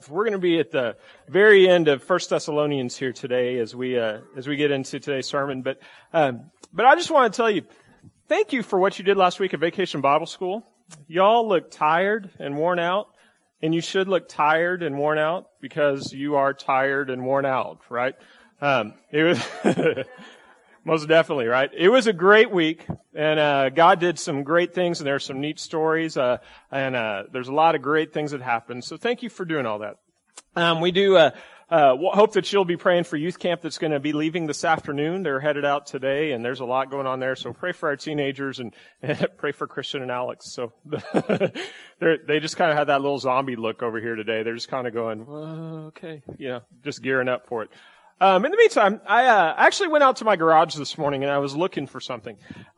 We're going to be at the very end of 1 Thessalonians here today as we get into today's sermon. But I just want to tell you, thank you for what you did last week at Vacation Bible School. Y'all look tired and worn out, and you should look tired and worn out because you are tired and worn out, right? It was most definitely, right? It was a great week, and God did some great things, and there's some neat stories, and there's a lot of great things that happened. So thank you for doing all that. We do hope that you'll be praying for youth camp that's going to be leaving this afternoon. They're headed out today, and there's a lot going on there. So pray for our teenagers and pray for Christian and Alex. So they just kind of had that little zombie look over here today. They're just kind of going, okay, just gearing up for it. In the meantime, I actually went out to my garage this morning and I was looking for something.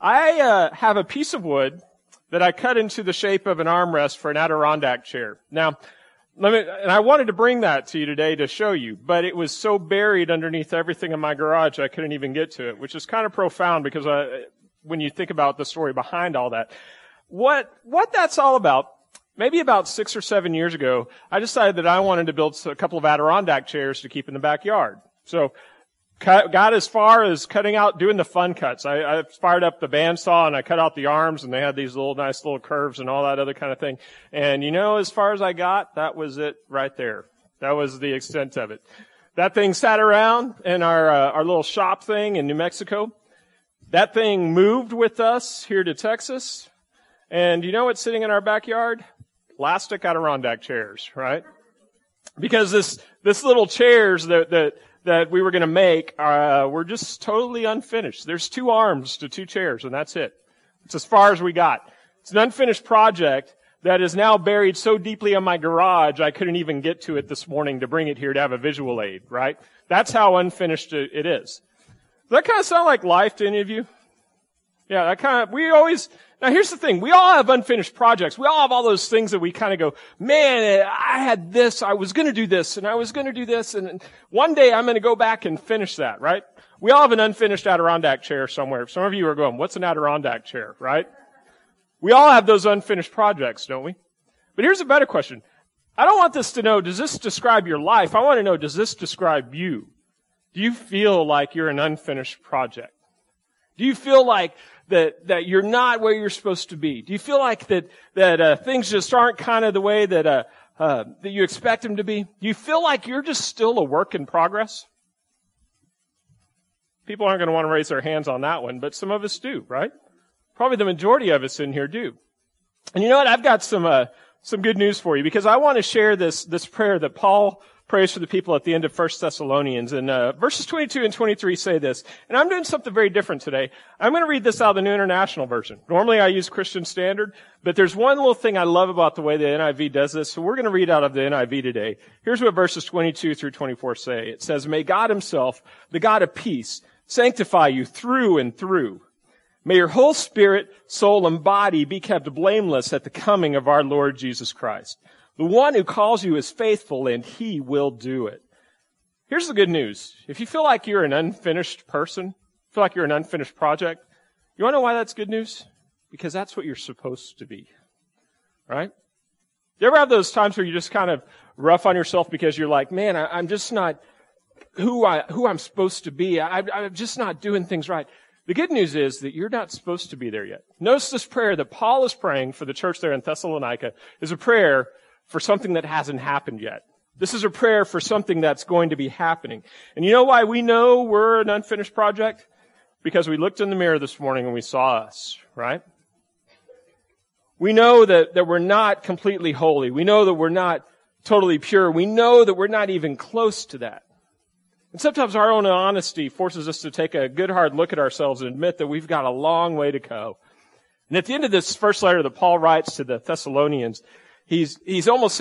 I have a piece of wood that I cut into the shape of an armrest for an Adirondack chair. Now, and I wanted to bring that to you today to show you, but it was so buried underneath everything in my garage I couldn't even get to it, which is kind of profound because when you think about the story behind all that, what that's all about. Maybe about 6 or 7 years ago, I decided that I wanted to build a couple of Adirondack chairs to keep in the backyard. So, got as far as cutting out, doing the fun cuts. I fired up the bandsaw and I cut out the arms and they had these nice little curves and all that other kind of thing. And as far as I got, that was it right there. That was the extent of it. That thing sat around in our little shop thing in New Mexico. That thing moved with us here to Texas. And what's sitting in our backyard? Plastic Adirondack chairs, right? Because this little chairs that we were going to make were just totally unfinished. There's 2 arms to 2 chairs, and that's it. It's as far as we got. It's an unfinished project that is now buried so deeply in my garage I couldn't even get to it this morning to bring it here to have a visual aid, right? That's how unfinished it is. Does that kind of sound like life to any of you? Yeah, now here's the thing, we all have unfinished projects. We all have all those things that we kind of go, man, I had this, I was going to do this, and I was going to do this, and one day I'm going to go back and finish that, right? We all have an unfinished Adirondack chair somewhere. Some of you are going, what's an Adirondack chair, right? We all have those unfinished projects, don't we? But here's a better question. I don't want this to know, does this describe your life? I want to know, does this describe you? Do you feel like you're an unfinished project? Do you feel like that you're not where you're supposed to be? Do you feel like that things just aren't kind of the way that you expect them to be? Do you feel like you're just still a work in progress? People aren't going to want to raise their hands on that one, but some of us do, right? Probably the majority of us in here do. And you know what? I've got some good news for you because I want to share this prayer that Paul prays for the people at the end of 1 Thessalonians. And verses 22 and 23 say this. And I'm doing something very different today. I'm going to read this out of the New International Version. Normally I use Christian Standard, but there's one little thing I love about the way the NIV does this, so we're going to read out of the NIV today. Here's what verses 22 through 24 say. It says, "May God himself, the God of peace, sanctify you through and through. May your whole spirit, soul, and body be kept blameless at the coming of our Lord Jesus Christ. The one who calls you is faithful, and he will do it." Here's the good news. If you feel like you're an unfinished person, feel like you're an unfinished project, you want to know why that's good news? Because that's what you're supposed to be. Right? You ever have those times where you just kind of rough on yourself because you're like, man, I'm just not who I'm supposed to be. I'm just not doing things right. The good news is that you're not supposed to be there yet. Notice this prayer that Paul is praying for the church there in Thessalonica is a prayer for something that hasn't happened yet. This is a prayer for something that's going to be happening. And you know why we know we're an unfinished project? Because we looked in the mirror this morning and we saw us, right? We know that we're not completely holy. We know that we're not totally pure. We know that we're not even close to that. And sometimes our own honesty forces us to take a good hard look at ourselves and admit that we've got a long way to go. And at the end of this first letter that Paul writes to the Thessalonians, he's almost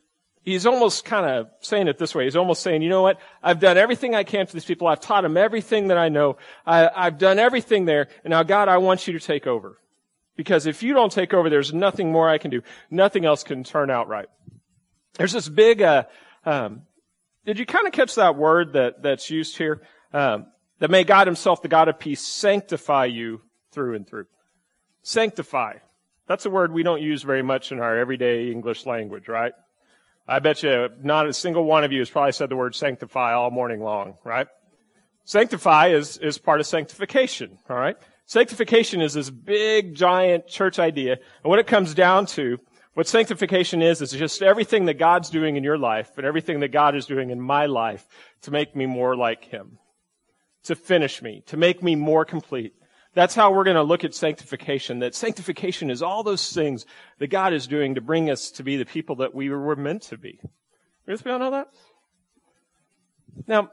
kind of saying it this way. He's almost saying, you know what? I've done everything I can for these people. I've taught them everything that I know. I've done everything there. And now, God, I want you to take over. Because if you don't take over, there's nothing more I can do. Nothing else can turn out right. There's this big, did you kind of catch that word that's used here? That may God himself, the God of peace, sanctify you through and through. Sanctify. That's a word we don't use very much in our everyday English language, right? I bet you not a single one of you has probably said the word sanctify all morning long, right? Sanctify is part of sanctification, all right? Sanctification is this big, giant church idea. And what it comes down to, what sanctification is just everything that God's doing in your life and everything that God is doing in my life to make me more like Him, to finish me, to make me more complete. That's how we're going to look at sanctification, that sanctification is all those things that God is doing to bring us to be the people that we were meant to be. You guys all know that? Now,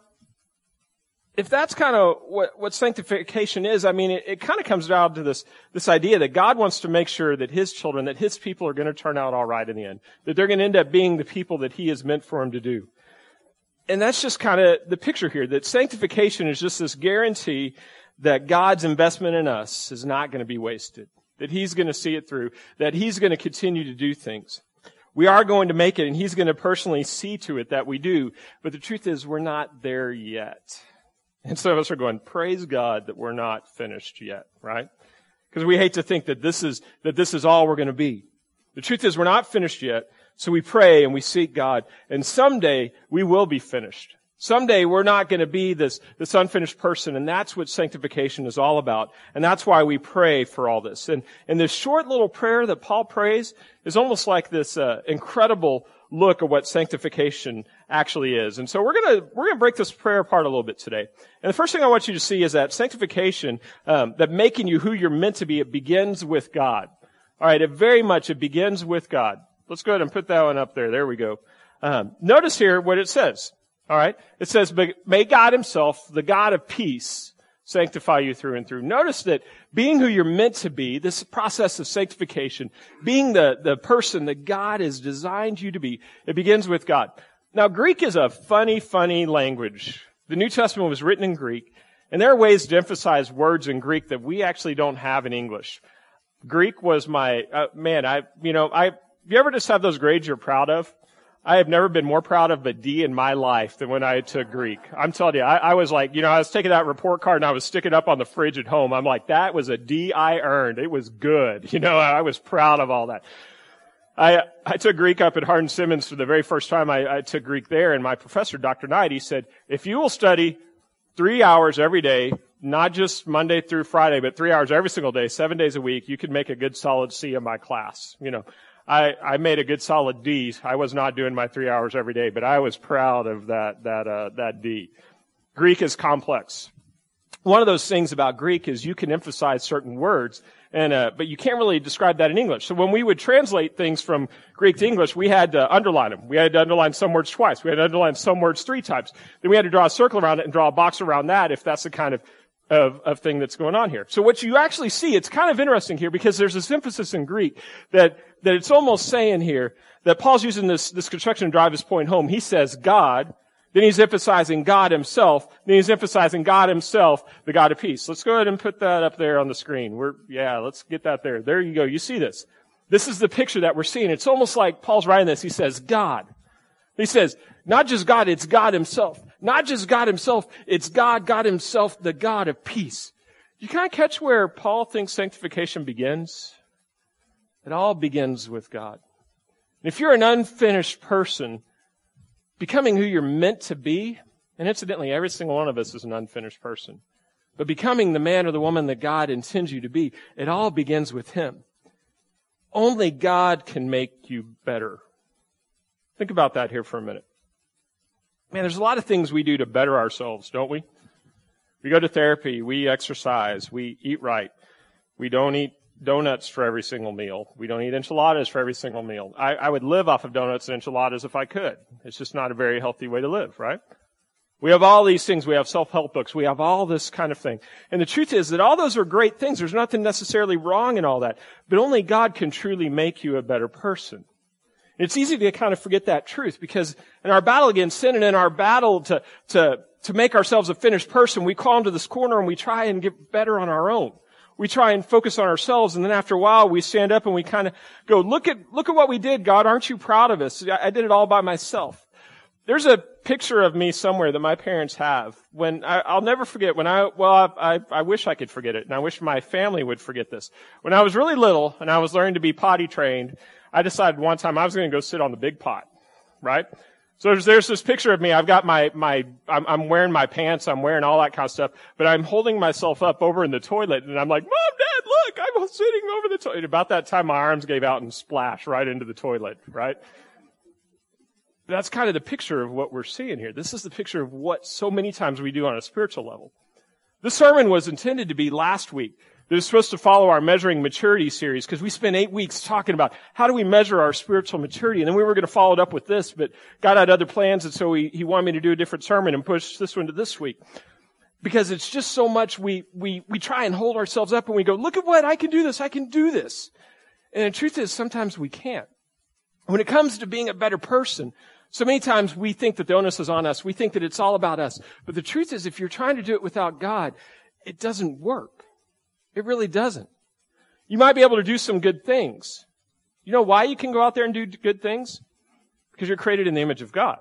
if that's kind of what sanctification is, I mean, it kind of comes down to this idea that God wants to make sure that His children, that His people are going to turn out all right in the end, that they're going to end up being the people that He is meant for them to do. And that's just kind of the picture here, that sanctification is just this guarantee that God's investment in us is not going to be wasted, that He's going to see it through, that He's going to continue to do things. We are going to make it, and He's going to personally see to it that we do. But the truth is, we're not there yet. And some of us are going, praise God that we're not finished yet, right? Because we hate to think that this is all we're going to be. The truth is, we're not finished yet. So we pray and we seek God. And someday we will be finished. Someday we're not going to be this unfinished person. And that's what sanctification is all about. And that's why we pray for all this. And this short little prayer that Paul prays is almost like this incredible look at what sanctification actually is. And so we're gonna break this prayer apart a little bit today. And the first thing I want you to see is that sanctification, that making you who you're meant to be, it begins with God. All right, it begins with God. Let's go ahead and put that one up there. There we go. Notice here what it says. All right, it says, "But may God Himself, the God of peace, sanctify you through and through." Notice that being who you're meant to be, this process of sanctification, being the person that God has designed you to be, it begins with God. Now, Greek is a funny language. The New Testament was written in Greek, and there are ways to emphasize words in Greek that we actually don't have in English. Greek was my, you ever just have those grades you're proud of? I have never been more proud of a D in my life than when I took Greek. I'm telling you, I was like, I was taking that report card and I was sticking it up on the fridge at home. I'm like, that was a D I earned. It was good. I was proud of all that. I took Greek up at Hardin-Simmons for the very first time I took Greek there, and my professor, Dr. Knight, he said, if you will study 3 hours every day, not just Monday through Friday, but 3 hours every single day, 7 days a week, you can make a good solid C in my class. I made a good solid D. I was not doing my 3 hours every day, but I was proud of that D. Greek is complex. One of those things about Greek is you can emphasize certain words, but you can't really describe that in English. So when we would translate things from Greek to English, we had to underline them. We had to underline some words twice. We had to underline some words 3 times. Then we had to draw a circle around it and draw a box around that if that's the kind of thing that's going on here. So what you actually see, it's kind of interesting here because there's this emphasis in Greek that it's almost saying here that Paul's using this construction to drive his point home. He says God, then he's emphasizing God Himself, then he's emphasizing God Himself, the God of peace. Let's go ahead and put that up there on the screen. Let's get that there. There you go. You see this. This is the picture that we're seeing. It's almost like Paul's writing this. He says God. He says, not just God, it's God Himself. Not just God Himself, it's God Himself, the God of peace. You kind of catch where Paul thinks sanctification begins? It all begins with God. And if you're an unfinished person, becoming who you're meant to be, and incidentally, every single one of us is an unfinished person, but becoming the man or the woman that God intends you to be, it all begins with Him. Only God can make you better. Think about that here for a minute. Man, there's a lot of things we do to better ourselves, don't we? We go to therapy, we exercise, we eat right. We don't eat donuts for every single meal. We don't eat enchiladas for every single meal. I would live off of donuts and enchiladas if I could. It's just not a very healthy way to live, right? We have all these things. We have self-help books. We have all this kind of thing. And the truth is that all those are great things. There's nothing necessarily wrong in all that. But only God can truly make you a better person. It's easy to kind of forget that truth because in our battle against sin and in our battle to make ourselves a finished person, we crawl into this corner and we try and get better on our own. We try and focus on ourselves, and then after a while we stand up and we kind of go, look at what we did, God. Aren't you proud of us? I did it all by myself. There's a picture of me somewhere that my parents have. I'll never forget I wish I could forget it, and I wish my family would forget this. When I was really little and I was learning to be potty trained, I decided one time I was going to go sit on the big pot. right? So there's this picture of me. I've got I'm wearing my pants. I'm wearing all that kind of stuff, but I'm holding myself up over in the toilet and I'm like, Mom, Dad, look, I'm sitting over the toilet. About that time, my arms gave out and splashed right into the toilet, right? That's kind of the picture of what we're seeing here. This is the picture of what so many times we do on a spiritual level. This sermon was intended to be last week. It was supposed to follow our Measuring Maturity series because we spent 8 weeks talking about how do we measure our spiritual maturity. And then we were going to follow it up with this, but God had other plans, and so he wanted me to do a different sermon and push this one to this week. Because it's just so much we try and hold ourselves up and we go, look at what, I can do this, I can do this. And the truth is sometimes we can't. When it comes to being a better person, so many times we think that the onus is on us. We think that it's all about us. But the truth is if you're trying to do it without God, it doesn't work. It really doesn't. You might be able to do some good things. You know why you can go out there and do good things? Because you're created in the image of God.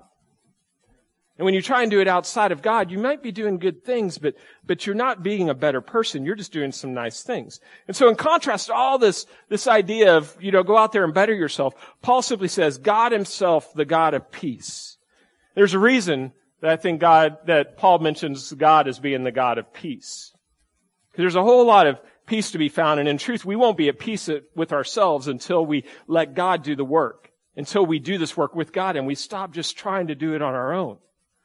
And when you try and do it outside of God, you might be doing good things, but you're not being a better person. You're just doing some nice things. And so in contrast to all this idea of, go out there and better yourself, Paul simply says, God himself, the God of peace. There's a reason that I think that Paul mentions God as being the God of peace. Because there's a whole lot of peace to be found, and in truth, we won't be at peace with ourselves until we let God do the work, until we do this work with God and we stop just trying to do it on our own.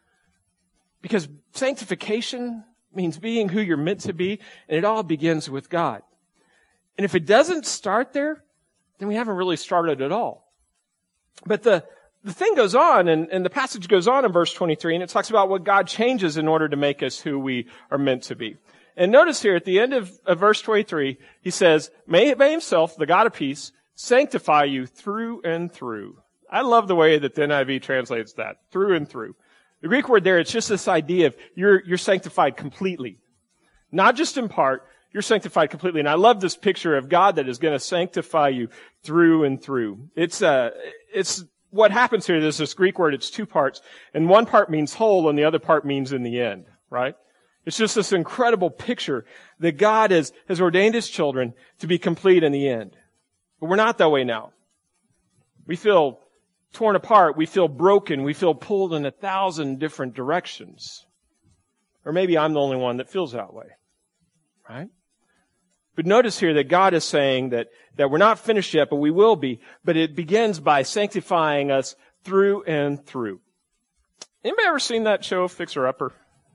Because sanctification means being who you're meant to be, and it all begins with God. And if it doesn't start there, then we haven't really started at all. But the thing goes on, and the passage goes on in verse 23, and it talks about what God changes in order to make us who we are meant to be. And notice here at the end of verse 23, he says, may himself, the God of peace, sanctify you through and through. I love the way that the NIV translates that, through and through. The Greek word there, it's just this idea of you're sanctified completely. Not just in part, you're sanctified completely. And I love this picture of God that is going to sanctify you through and through. It's what happens here. There's this Greek word, it's two parts. And one part means whole and the other part means in the end, right? It's just this incredible picture that God has ordained his children to be complete in the end. But we're not that way now. We feel torn apart. We feel broken. We feel pulled in 1,000 different directions. Or maybe I'm the only one that feels that way. Right? But notice here that God is saying that we're not finished yet, but we will be. But it begins by sanctifying us through and through. Anybody ever seen that show, Fixer Upper?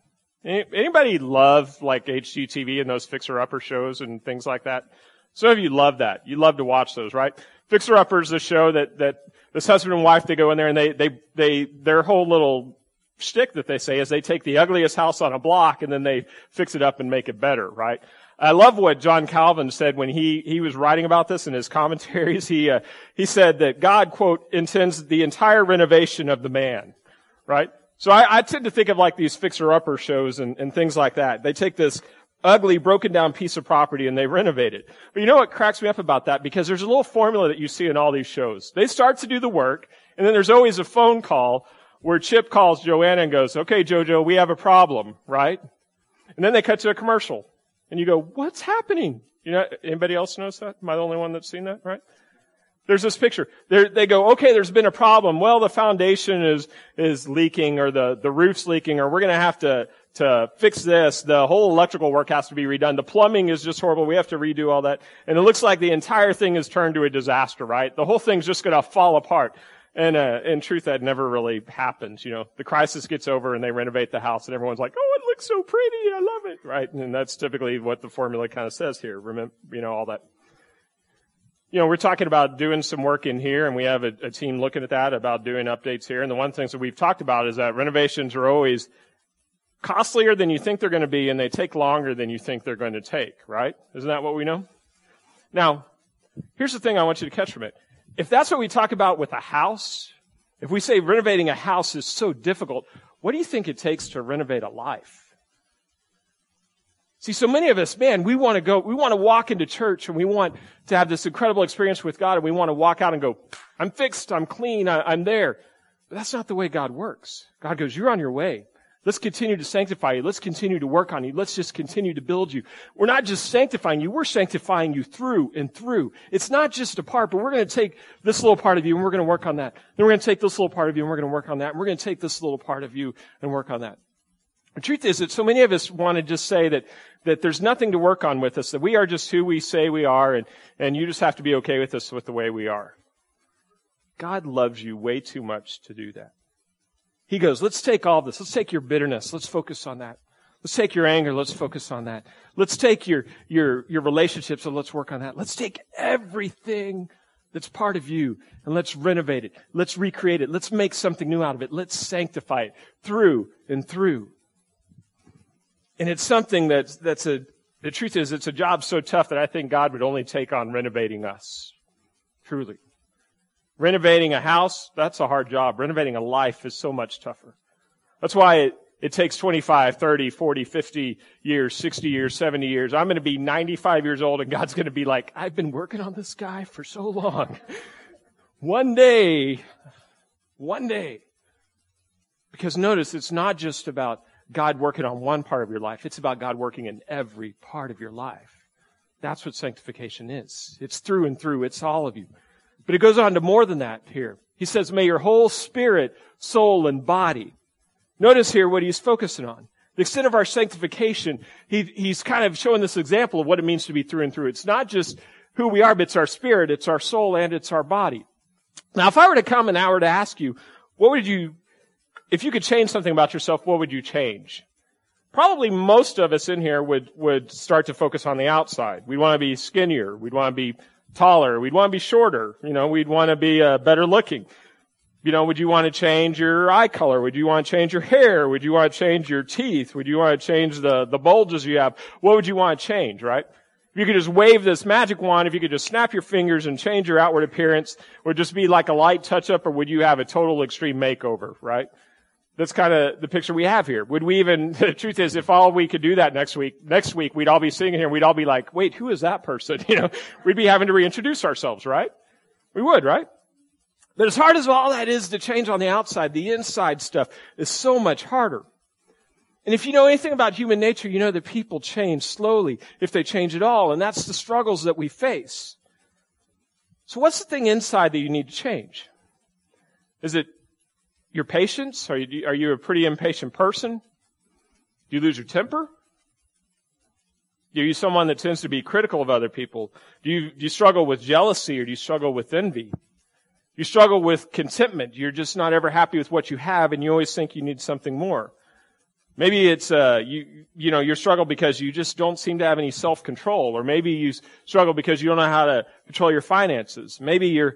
Anybody love like HGTV and those Fixer Upper shows and things like that? Some of you love that. You love to watch those, right? Fixer Upper is a show that this husband and wife, they go in there and they their whole little shtick that they say is they take the ugliest house on a block and then they fix it up and make it better, right? I love what John Calvin said when he was writing about this in his commentaries. He said that God, quote, intends the entire renovation of the man, right? So I tend to think of like these fixer-upper shows and things like that. They take this ugly, broken down piece of property and they renovate it. But you know what cracks me up about that? Because there's a little formula that you see in all these shows. They start to do the work, and then there's always a phone call where Chip calls Joanna and goes, okay, Jojo, we have a problem, right? And then they cut to a commercial. And you go, what's happening? Anybody else notice that? Am I the only one that's seen that, right? There's this picture. They go, okay, there's been a problem. Well, the foundation is leaking, or the roof's leaking, or we're going to have to fix this. The whole electrical work has to be redone. The plumbing is just horrible. We have to redo all that. And it looks like the entire thing has turned to a disaster, right? The whole thing's just going to fall apart. And in truth, that never really happens. The crisis gets over and they renovate the house and everyone's like, oh, it looks so pretty. I love it, right? And that's typically what the formula kind of says here. Remember, all that. We're talking about doing some work in here, and we have a team looking at that, about doing updates here. And the one thing that we've talked about is that renovations are always costlier than you think they're going to be, and they take longer than you think they're going to take, right? Isn't that what we know? Now, here's the thing I want you to catch from it. If that's what we talk about with a house, if we say renovating a house is so difficult, what do you think it takes to renovate a life? See, so many of us, man, we want to walk into church and we want to have this incredible experience with God, and we want to walk out and go, I'm fixed, I'm clean, I'm there. But that's not the way God works. God goes, you're on your way. Let's continue to sanctify you. Let's continue to work on you. Let's just continue to build you. We're not just sanctifying you, we're sanctifying you through and through. It's not just a part, but we're going to take this little part of you and we're going to work on that. Then we're going to take this little part of you and we're going to work on that. And we're going to take this little part of you and work on that. The truth is that so many of us want to just say that there's nothing to work on with us, that we are just who we say we are, and you just have to be okay with us with the way we are. God loves you way too much to do that. He goes, let's take all this. Let's take your bitterness. Let's focus on that. Let's take your anger. Let's focus on that. Let's take your relationships and let's work on that. Let's take everything that's part of you and let's renovate it. Let's recreate it. Let's make something new out of it. Let's sanctify it through and through. And it's something the truth is it's a job so tough that I think God would only take on renovating us. Truly. Renovating a house, that's a hard job. Renovating a life is so much tougher. That's why it takes 25, 30, 40, 50 years, 60 years, 70 years. I'm going to be 95 years old and God's going to be like, I've been working on this guy for so long. One day. Because notice, it's not just about God working on one part of your life. It's about God working in every part of your life. That's what sanctification is. It's through and through. It's all of you. But it goes on to more than that here. He says, may your whole spirit, soul, and body. Notice here what he's focusing on. The extent of our sanctification, he's kind of showing this example of what it means to be through and through. It's not just who we are, but it's our spirit, it's our soul, and it's our body. Now, if I were to come an hour to ask you, if you could change something about yourself, what would you change? Probably most of us in here would start to focus on the outside. We'd want to be skinnier. We'd want to be taller. We'd want to be shorter. We'd want to be better looking. Would you want to change your eye color? Would you want to change your hair? Would you want to change your teeth? Would you want to change the bulges you have? What would you want to change, right? If you could just wave this magic wand, if you could just snap your fingers and change your outward appearance, would it just be like a light touch-up, or would you have a total extreme makeover, right? That's kind of the picture we have here. The truth is, if all we could do that next week, we'd all be sitting here and we'd all be like, wait, who is that person? We'd be having to reintroduce ourselves, right? We would, right? But as hard as all that is to change on the outside, the inside stuff is so much harder. And if you know anything about human nature, you know that people change slowly, if they change at all, and that's the struggles that we face. So what's the thing inside that you need to change? Is it your patience? Are you a pretty impatient person? Do you lose your temper? Are you someone that tends to be critical of other people? Do you struggle with jealousy, or do you struggle with envy? You struggle with contentment. You're just not ever happy with what you have, and you always think you need something more. Maybe it's you struggle because you just don't seem to have any self-control, or maybe you struggle because you don't know how to control your finances. Maybe you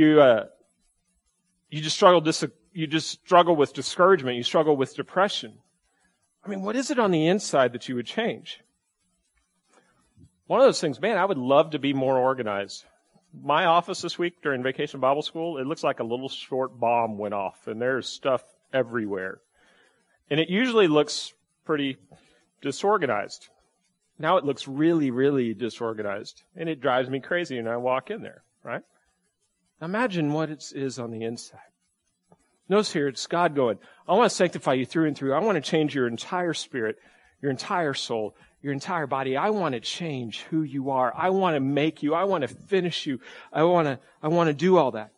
just struggle with discouragement. You struggle with depression. What is it on the inside that you would change? One of those things, man, I would love to be more organized. My office this week during Vacation Bible School, it looks like a little short bomb went off, and there's stuff everywhere. And it usually looks pretty disorganized. Now it looks really, really disorganized, and it drives me crazy when I walk in there, right? Imagine what it is on the inside. Notice here, it's God going, I want to sanctify you through and through. I want to change your entire spirit, your entire soul, your entire body. I want to change who you are. I want to make you. I want to finish you. I want to do all that.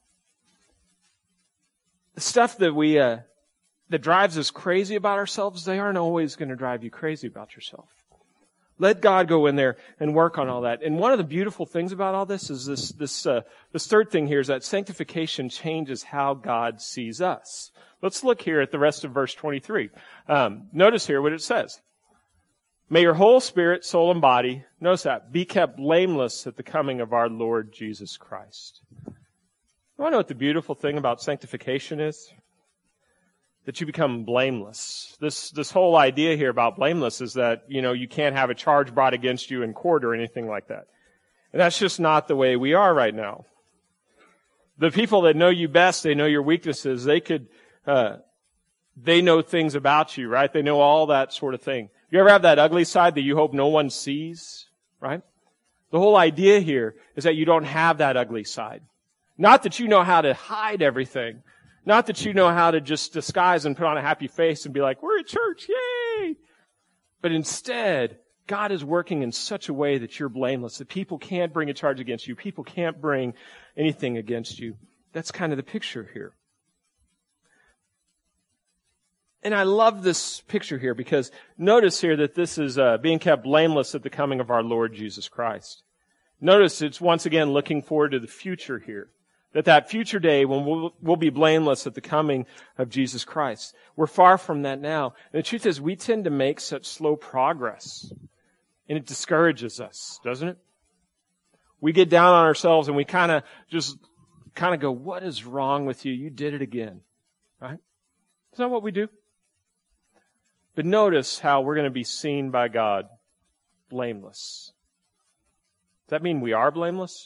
The stuff that that drives us crazy about ourselves, they aren't always going to drive you crazy about yourself. Let God go in there and work on all that. And one of the beautiful things about all this is this third thing here is that sanctification changes how God sees us. Let's look here at the rest of verse 23. Notice here what it says. May your whole spirit, soul, and body, notice that, be kept blameless at the coming of our Lord Jesus Christ. You want to know what the beautiful thing about sanctification is? That you become blameless. This whole idea here about blameless is that, you can't have a charge brought against you in court or anything like that. And that's just not the way we are right now. The people that know you best, they know your weaknesses. They know things about you, right? They know all that sort of thing. You ever have that ugly side that you hope no one sees, right? The whole idea here is that you don't have that ugly side. Not that you know how to hide everything. Not that you know how to just disguise and put on a happy face and be like, we're at church, yay! But instead, God is working in such a way that you're blameless, that people can't bring a charge against you. People can't bring anything against you. That's kind of the picture here. And I love this picture here because notice here that this is being kept blameless at the coming of our Lord Jesus Christ. Notice it's once again looking forward to the future here. That future day when we'll be blameless at the coming of Jesus Christ. We're far from that now. And the truth is we tend to make such slow progress. And it discourages us, doesn't it? We get down on ourselves and we kind of go, what is wrong with you? You did it again. Right? Isn't that what we do? But notice how we're going to be seen by God blameless. Does that mean we are blameless?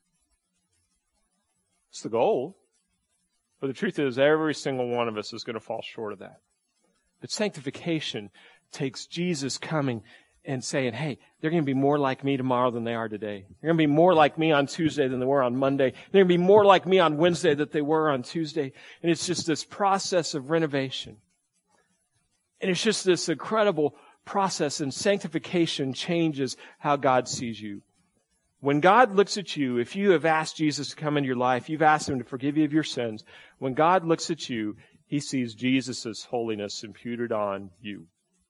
It's the goal. But the truth is every single one of us is going to fall short of that. But sanctification takes Jesus coming and saying, hey, they're going to be more like me tomorrow than they are today. They're going to be more like me on Tuesday than they were on Monday. They're going to be more like me on Wednesday than they were on Tuesday. And it's just this process of renovation. And it's just this incredible process, and sanctification changes how God sees you. When God looks at you, if you have asked Jesus to come into your life, you've asked Him to forgive you of your sins, when God looks at you, He sees Jesus' holiness imputed on you.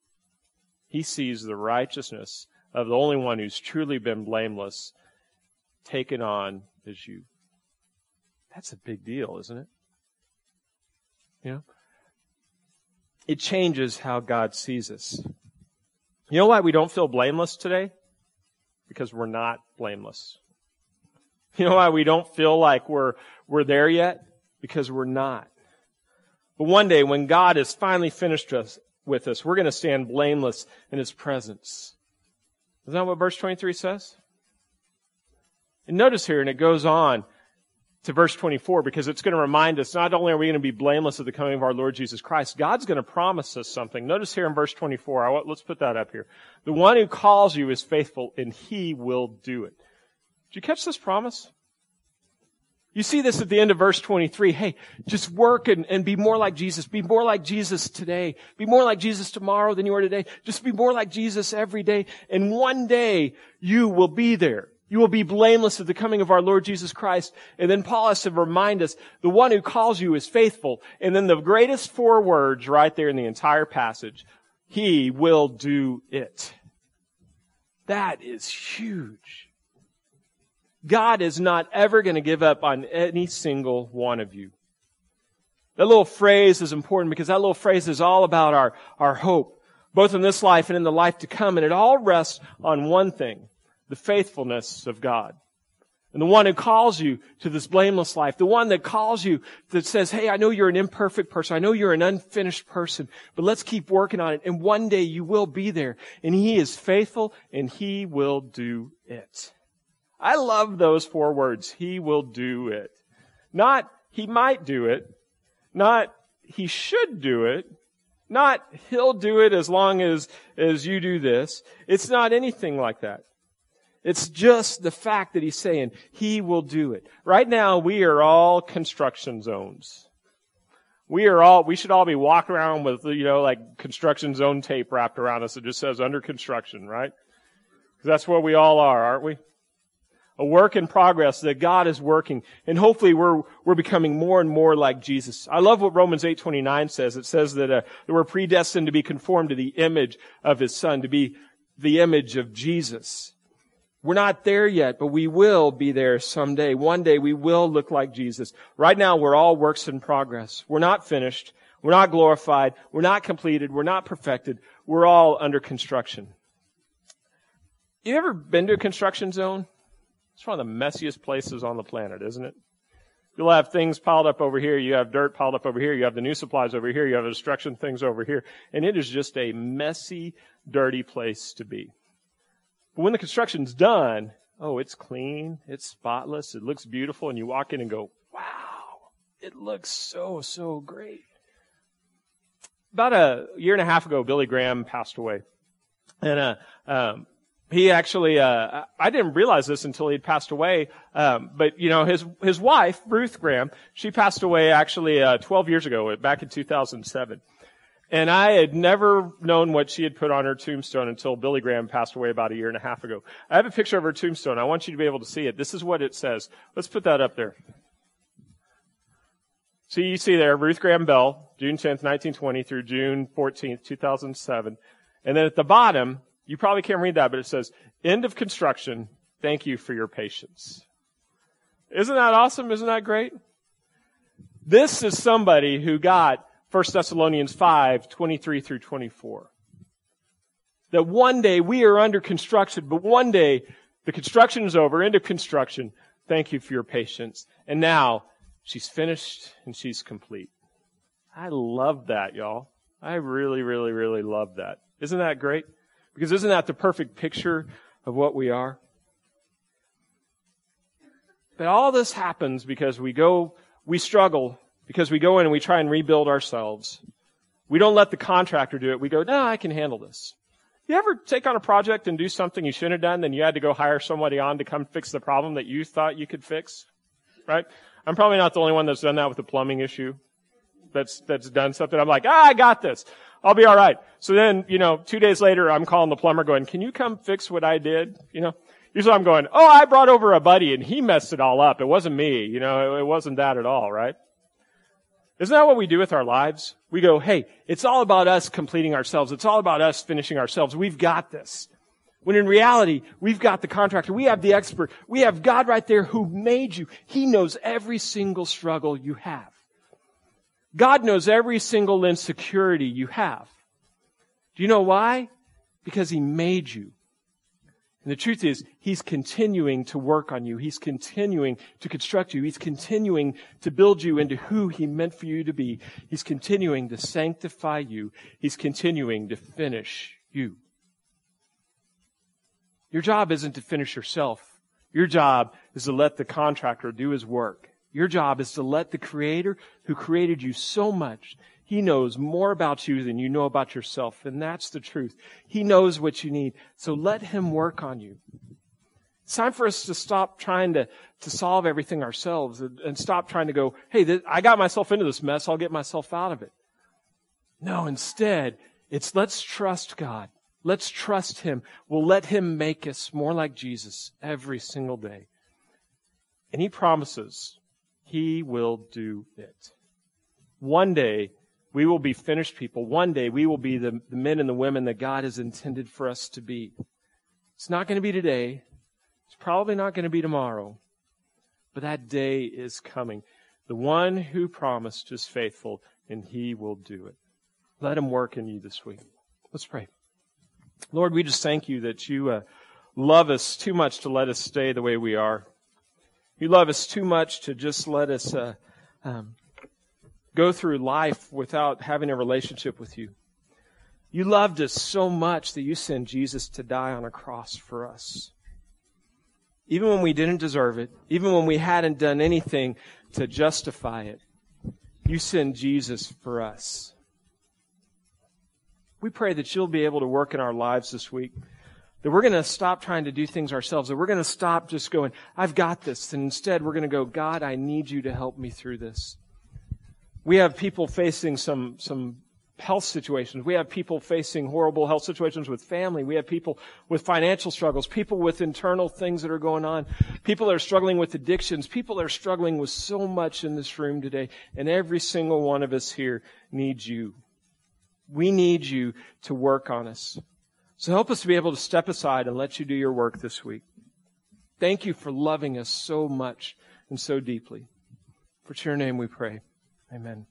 He sees the righteousness of the only one who's truly been blameless taken on as you. That's a big deal, isn't it? You know? It changes how God sees us. You know why we don't feel blameless today? Because we're not blameless. You know why we don't feel like we're there yet? Because we're not. But one day when God has finally finished with us, we're going to stand blameless in His presence. Isn't that what verse 23 says? And notice here, and it goes on to verse 24, because it's going to remind us, not only are we going to be blameless at the coming of our Lord Jesus Christ, God's going to promise us something. Notice here in verse 24, let's put that up here. The one who calls you is faithful, and He will do it. Did you catch this promise? You see this at the end of verse 23. Hey, just work and be more like Jesus. Be more like Jesus today. Be more like Jesus tomorrow than you are today. Just be more like Jesus every day. And one day you will be there. You will be blameless at the coming of our Lord Jesus Christ. And then Paul has to remind us, the one who calls you is faithful. And then the greatest 4 words right there in the entire passage, He will do it. That is huge. God is not ever going to give up on any single one of you. That little phrase is important because that little phrase is all about our hope, both in this life and in the life to come. And it all rests on one thing: the faithfulness of God. And the one who calls you to this blameless life, the one that calls you, that says, hey, I know you're an imperfect person. I know you're an unfinished person, but let's keep working on it. And one day you will be there. And He is faithful and He will do it. I love those 4 words. He will do it. Not He might do it. Not He should do it. Not He'll do it as long as you do this. It's not anything like that. It's just the fact that He's saying He will do it. Right now, we are all construction zones. We should all be walking around with, like construction zone tape wrapped around us that just says under construction, right? Because that's what we all are, aren't we? A work in progress that God is working. And hopefully we're becoming more and more like Jesus. I love what Romans 8:29 says. It says that we're predestined to be conformed to the image of His Son, to be the image of Jesus. We're not there yet, but we will be there someday. One day we will look like Jesus. Right now we're all works in progress. We're not finished. We're not glorified. We're not completed. We're not perfected. We're all under construction. You ever been to a construction zone? It's one of the messiest places on the planet, isn't it? You'll have things piled up over here. You have dirt piled up over here. You have the new supplies over here. You have construction things over here. And it is just a messy, dirty place to be. But when the construction's done, it's clean, it's spotless, it looks beautiful, and you walk in and go, wow, it looks so, so great. About a year and a half ago, Billy Graham passed away. And He actually, I didn't realize this until he'd passed away. But his wife, Ruth Graham, she passed away actually, 12 years ago, back in 2007. And I had never known what she had put on her tombstone until Billy Graham passed away about a year and a half ago. I have a picture of her tombstone. I want you to be able to see it. This is what it says. Let's put that up there. So you see there, Ruth Graham Bell, June 10th, 1920 through June 14th, 2007. And then at the bottom, you probably can't read that, but it says, end of construction. Thank you for your patience. Isn't that awesome? Isn't that great? This is somebody who got 1 Thessalonians 5, 23 through 24. That one day we are under construction, but one day the construction is over, end of construction. Thank you for your patience. And now she's finished and she's complete. I love that, y'all. I really, really, really love that. Isn't that great? Because isn't that the perfect picture of what we are? But all this happens because we struggle, because we go in and we try and rebuild ourselves. We don't let the contractor do it. We go, no, I can handle this. You ever take on a project and do something you shouldn't have done, then you had to go hire somebody on to come fix the problem that you thought you could fix? Right? I'm probably not the only one that's done that with a plumbing issue. That's done something. I'm like, I got this. I'll be all right. So then, 2 days later, I'm calling the plumber going, can you come fix what I did? Usually I'm going, I brought over a buddy and he messed it all up. It wasn't me. It wasn't that at all, right? Isn't that what we do with our lives? We go, hey, it's all about us completing ourselves. It's all about us finishing ourselves. We've got this. When in reality, we've got the contractor. We have the expert. We have God right there who made you. He knows every single struggle you have. God knows every single insecurity you have. Do you know why? Because He made you. And the truth is, He's continuing to work on you. He's continuing to construct you. He's continuing to build you into who He meant for you to be. He's continuing to sanctify you. He's continuing to finish you. Your job isn't to finish yourself. Your job is to let the contractor do his work. Your job is to let the Creator who created you so much, He knows more about you than you know about yourself. And that's the truth. He knows what you need. So let Him work on you. It's time for us to stop trying to solve everything ourselves and stop trying to go, hey, I got myself into this mess. I'll get myself out of it. No, instead, it's let's trust God. Let's trust Him. We'll let Him make us more like Jesus every single day. And He promises He will do it. One day, we will be finished people. One day, we will be the men and the women that God has intended for us to be. It's not going to be today. It's probably not going to be tomorrow. But that day is coming. The one who promised is faithful, and He will do it. Let Him work in you this week. Let's pray. Lord, we just thank You that You love us too much to let us stay the way we are. You love us too much to just let us go through life without having a relationship with You. You loved us so much that You sent Jesus to die on a cross for us. Even when we didn't deserve it, even when we hadn't done anything to justify it, You sent Jesus for us. We pray that You'll be able to work in our lives this week. That we're going to stop trying to do things ourselves. That we're going to stop just going, I've got this. And instead we're going to go, God, I need You to help me through this. We have people facing some health situations. We have people facing horrible health situations with family. We have people with financial struggles. People with internal things that are going on. People that are struggling with addictions. People that are struggling with so much in this room today. And every single one of us here needs You. We need You to work on us. So help us to be able to step aside and let You do Your work this week. Thank You for loving us so much and so deeply. For Your name we pray. Amen.